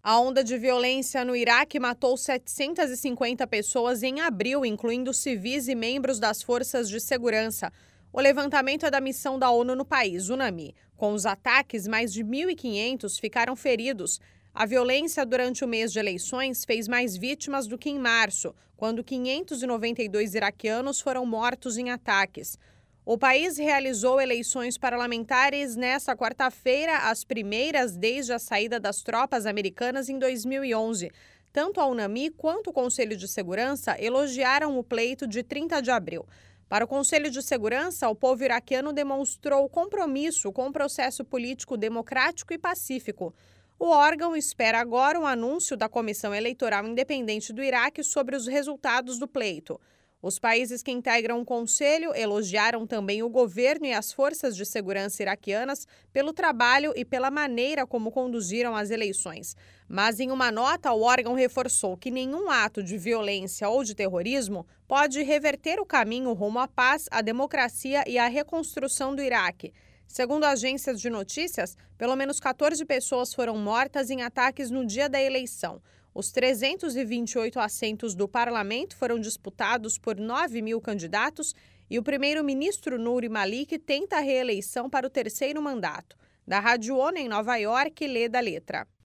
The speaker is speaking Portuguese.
A onda de violência no Iraque matou 750 pessoas em abril, incluindo civis e membros das forças de segurança. O levantamento é da missão da ONU no país, UNAMI. Com os ataques, mais de 1.500 ficaram feridos. A violência durante o mês de eleições fez mais vítimas do que em março, quando 592 iraquianos foram mortos em ataques. O país realizou eleições parlamentares nesta quarta-feira, as primeiras desde a saída das tropas americanas em 2011. Tanto a UNAMI quanto o Conselho de Segurança elogiaram o pleito de 30 de abril. Para o Conselho de Segurança, o povo iraquiano demonstrou compromisso com o processo político democrático e pacífico. O órgão espera agora um anúncio da Comissão Eleitoral Independente do Iraque sobre os resultados do pleito. Os países que integram o Conselho elogiaram também o governo e as forças de segurança iraquianas pelo trabalho e pela maneira como conduziram as eleições. Mas, em uma nota, o órgão reforçou que nenhum ato de violência ou de terrorismo pode reverter o caminho rumo à paz, à democracia e à reconstrução do Iraque. Segundo agências de notícias, pelo menos 14 pessoas foram mortas em ataques no dia da eleição. Os 328 assentos do parlamento foram disputados por 9.000 candidatos e o primeiro-ministro Nouri Malik tenta a reeleição para o terceiro mandato. Da Rádio ONU em Nova York, Leda Letra.